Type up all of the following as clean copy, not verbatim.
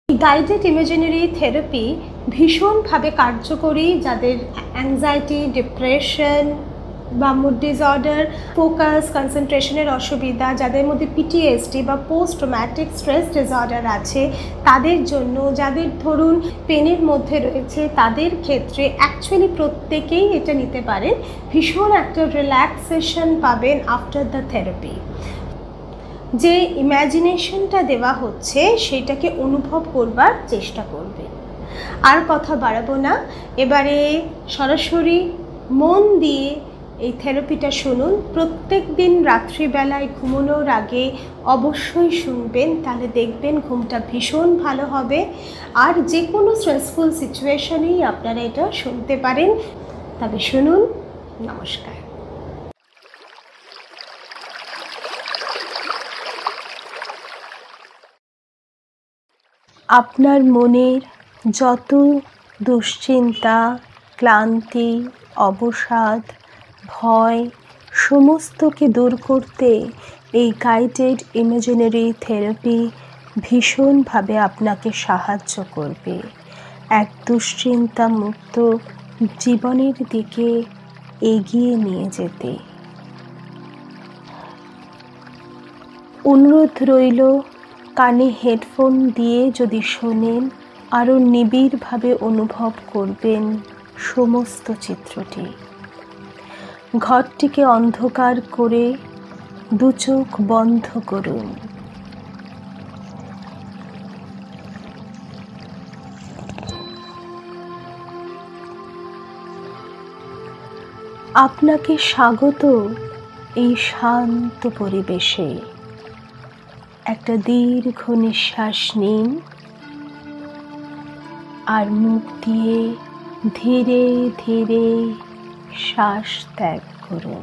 Guided imaginary therapy ভীষণভাবে কার্যকরী যাদের অ্যাংজাইটি, ডিপ্রেশন বা মুড ডিসঅর্ডার, ফোকাস, কনসেন্ট্রেশনের অসুবিধা, যাদের মধ্যে পিটিএসডি বা পোস্ট ট্রমাটিক স্ট্রেস ডিসঅর্ডার আছে তাদের জন্য, যাদের ধরুন পেনের মধ্যে রয়েছে তাদের ক্ষেত্রে অ্যাকচুয়ালি প্রত্যেকেই এটা নিতে পারেন। ভীষণ একটা রিল্যাক্সেশন পাবেন আফটার দ্য থেরাপি। যে ইম্যাজিনেশনটা দেওয়া হচ্ছে সেটাকে অনুভব করবার চেষ্টা করবেন। আর কথা বাড়াবো না, এবারে সরাসরি মন দিয়ে এই থেরাপিটা শুনুন। প্রত্যেক দিন রাত্রিবেলায় ঘুমানোর আগে অবশ্যই শুনবেন, তাহলে দেখবেন ঘুমটা ভীষণ ভালো হবে। আর যে কোনো স্ট্রেসফুল সিচুয়েশনেই আপনারা এটা শুনতে পারেন। তবে শুনুন। নমস্কার। আপনার মনের যত দুশ্চিন্তা, ক্লান্তি, অবসাদ, ভয় সমস্তকে দূর করতে এই গাইডেড ইমাজিনারি থেরাপি ভীষণভাবে আপনাকে সাহায্য করবে এক দুশ্চিন্তামুক্ত জীবনের দিকে এগিয়ে নিয়ে যেতে। অনুরোধ রইল, কানে হেডফোন দিয়ে যদি শোনেন আরও নিবিড়ভাবে অনুভব করবেন সমস্ত চিত্রটি। ঘরটিকে অন্ধকার করে দু চোখ বন্ধ করুন। আপনাকে স্বাগত এই শান্ত পরিবেশে। একটা দীর্ঘ নিঃশ্বাস নিন আর মুখ দিয়ে ধীরে ধীরে শ্বাস ত্যাগ করুন।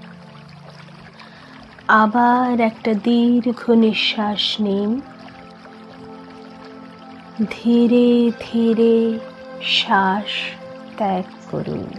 আবার একটা দীর্ঘ নিঃশ্বাস নিন, ধীরে ধীরে শ্বাস ত্যাগ করুন।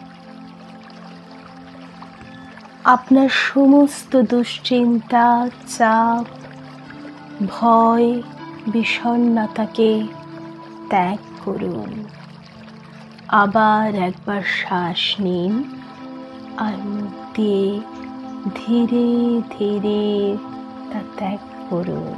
আপনার সমস্ত দুশ্চিন্তা, চাপ, ভয়, বিষণ্ণতাকে ত্যাগ করুন। আবার একবার শ্বাস নিন আর মুখ দিয়ে ধীরে ধীরে তা ত্যাগ করুন।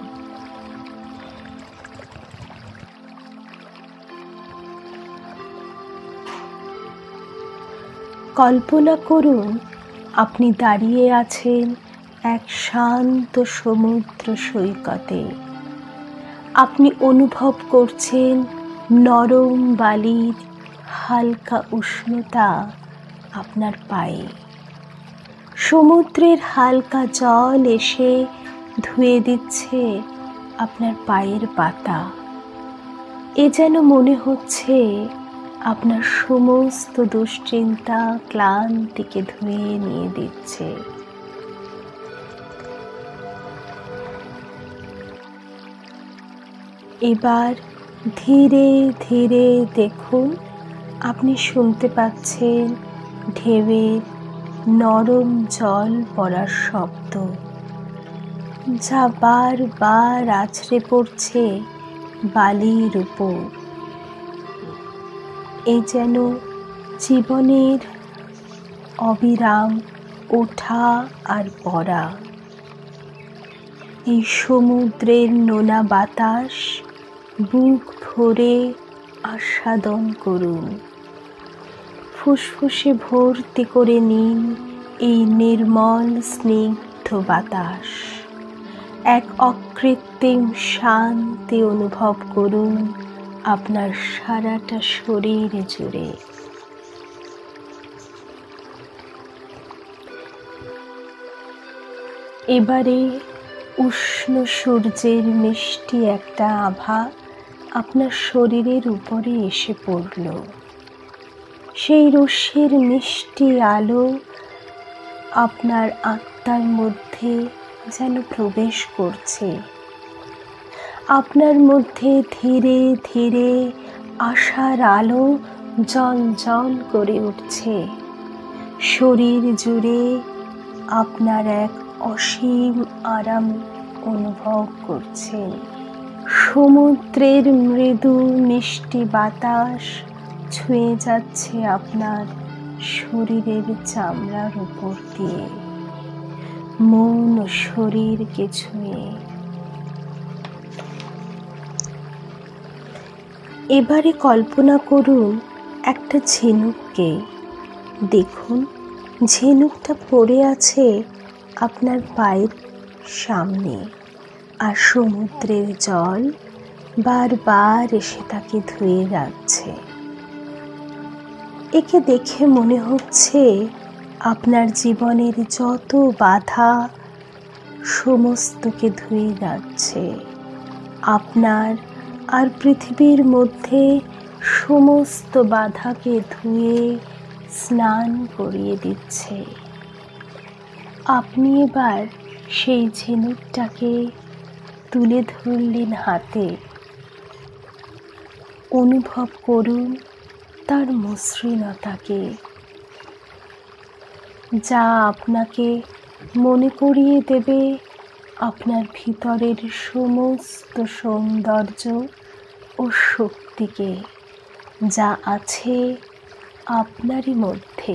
কল্পনা করুন আপনি দাঁড়িয়ে আছেন এক শান্ত সমুদ্র সৈকতে। আপনি অনুভব করছেন নরম বালির হালকা উষ্ণতা আপনার পায়ে। সমুদ্রের হালকা জল এসে ধুয়ে দিচ্ছে আপনার পায়ের পাতা। এ যেন মনে হচ্ছে আপনার সমস্ত দুশ্চিন্তা, ক্লান্তিকে ধুয়ে নিয়ে দিচ্ছে। এবার ধীরে ধীরে দেখুন আপনি শুনতে পাচ্ছেন ঢেউয়ের নরম জল পড়ার শব্দ, যা বারবার আছড়ে পড়ছে বালির উপর। এই যেন জীবনের অবিরাম ওঠা আর পড়া। এই সমুদ্রের নোনা বাতাস বুক ভরে আস্বাদন করুন। ফুসফুসে ভর্তি করে নিন এই নির্মল স্নিগ্ধ বাতাস। এক অকৃত্রিম শান্তি অনুভব করুন আপনার সারাটা শরীর জুড়ে। এবারে উষ্ণ সূর্যের মিষ্টি একটা আভা আপনার শরীরের উপরে এসে পড়ল। সেই রশ্মির মিষ্টি আলো আপনার আত্মার মধ্যে যেন প্রবেশ করছে। আপনার মধ্যে ধীরে ধীরে আশার আলো জ্বলজ্বল করে উঠছে। শরীর জুড়ে আপনার এক অসীম আরাম অনুভব করছেন। সমুদ্রের মৃদু মিষ্টি বাতাস ছুঁয়ে যাচ্ছে আপনার শরীরের চামড়ার উপর দিয়ে, মন ও শরীরকে ছুঁয়ে। এবারে কল্পনা করুন একটা ঝিনুককে। দেখুন ঝিনুকটা পড়ে আছে আপনার পায়ের সামনে, আর সমুদ্রের জল বারবার এসে তাকে ধুয়ে যাচ্ছে। একে দেখে মনে হচ্ছে আপনার জীবনের যত বাধা সমস্তকে ধুয়ে যাচ্ছে, আপনার আর পৃথিবীর মধ্যে সমস্ত বাধাকে ধুয়ে স্নান করিয়ে দিচ্ছে। আপনি এবার সেই ঝিনুকটাকে তুলে ধরলেন হাতে। অনুভব করুন তার মসৃণতাকে, যা আপনাকে মনে করিয়ে দেবে আপনার ভিতরের সমস্ত সৌন্দর্য ও শক্তিকে, যা আছে আপনারই মধ্যে।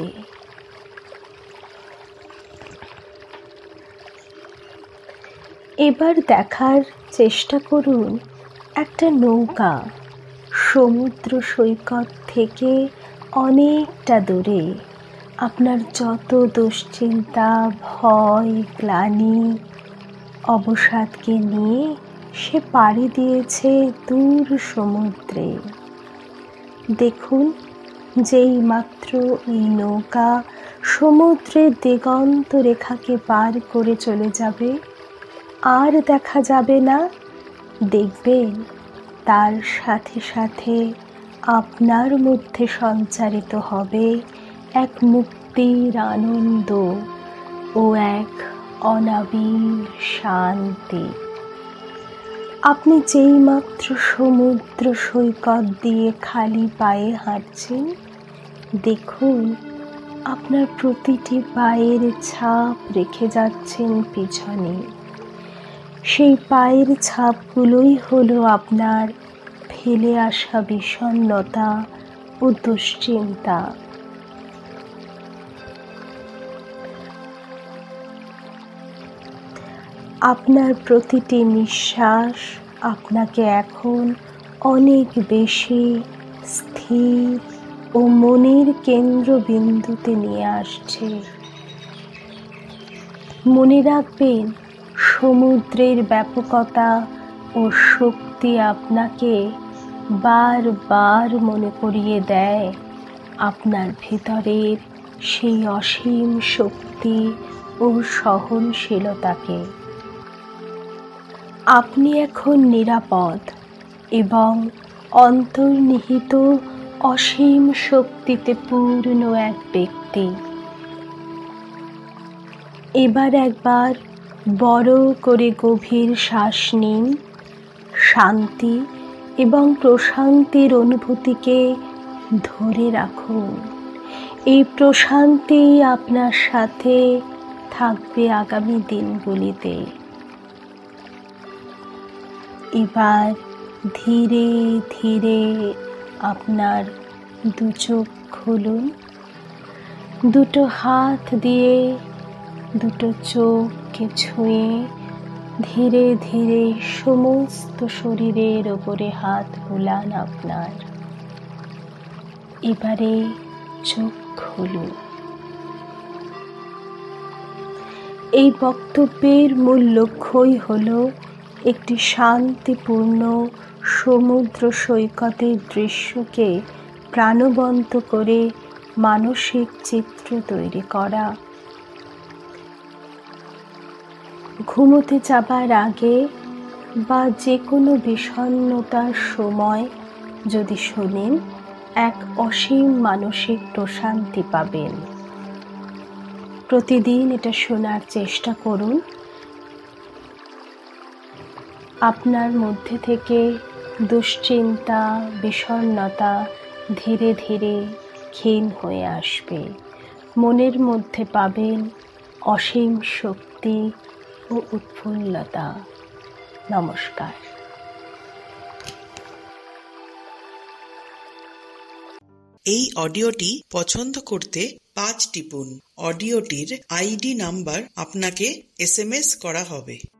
এবার দেখার চেষ্টা করুন একটা নৌকা সমুদ্র সৈকত থেকে অনেকটা দূরে। আপনার যত দুশ্চিন্তা, ভয়, গ্লানি, অবসাদকে নিয়ে সে পাড়ি দিয়েছে দূর সমুদ্রে। দেখুন যেই মাত্র এই নৌকা সমুদ্রের দিগন্ত রেখাকে পার করে চলে যাবে, আর দেখা যাবে না। দেখবেন তার সাথে সাথে আপনার মধ্যে সঞ্চারিত হবে এক মুক্তির আনন্দ ও এক অনাবিল শান্তি। আপনি যেইমাত্র সমুদ্র সৈকত দিয়ে খালি পায়ে হাঁটছেন, দেখুন আপনার প্রতিটি পায়ের ছাপ রেখে যাচ্ছেন পিছনে। সেই পায়ের ছাপগুলোই হলো আপনার ফেলে আসা বিষণ্ণতা ও দুশ্চিন্তা। আপনার প্রতিটি নিঃশ্বাস আপনাকে এখন অনেক বেশি স্থির ও মনের কেন্দ্রবিন্দুতে নিয়ে আসছে। মনে রাখবেন, সমুদ্রের ব্যাপকতা ও শক্তি আপনাকে বারবার মনে করিয়ে দেয় আপনার ভিতরের সেই অসীম শক্তি ও সহনশীলতাকে। আপনি এখন নিরাপদ এবং অন্তর্নিহিত অসীম শক্তিতে পূর্ণ এক ব্যক্তি। এবার একবার বড় করে গভীর শ্বাস নিন। শান্তি এবং প্রশান্তির অনুভূতিকে ধরে রাখুন। এই প্রশান্তি আপনার সাথে থাকবে আগামী দিনগুলিতে। এবার ধীরে ধীরে আপনার দু চোখ খুলুন। দুটো হাত দিয়ে দুটো চোখকে ছুঁয়ে ধীরে ধীরে সমস্ত শরীরের ওপরে হাত বুলান আপনার। এবারে চোখ খুলুন। এই বক্তব্যের মূল লক্ষ্যই হলো একটি শান্তিপূর্ণ সমুদ্র সৈকতের দৃশ্যকে প্রাণবন্ত করে মানসিক চিত্র তৈরি করা। ঘুমোতে যাবার আগে বা যে কোনো বিষণ্ণতার সময় যদি শোনেন, এক অসীম মানসিক প্রশান্তি পাবেন। প্রতিদিন এটা শোনার চেষ্টা করুন। আপনার মধ্যে থেকে দুশ্চিন্তা, বিষণ্ণতা ধীরে ধীরে ক্ষীণ হয়ে আসবে। মনের মধ্যে পাবেন অসীম শক্তি ও উৎফুল্লতা। নমস্কার। এই অডিওটি পছন্দ করতে 5 টিপুন। অডিওটির আইডি নাম্বার আপনাকে SMS করা হবে।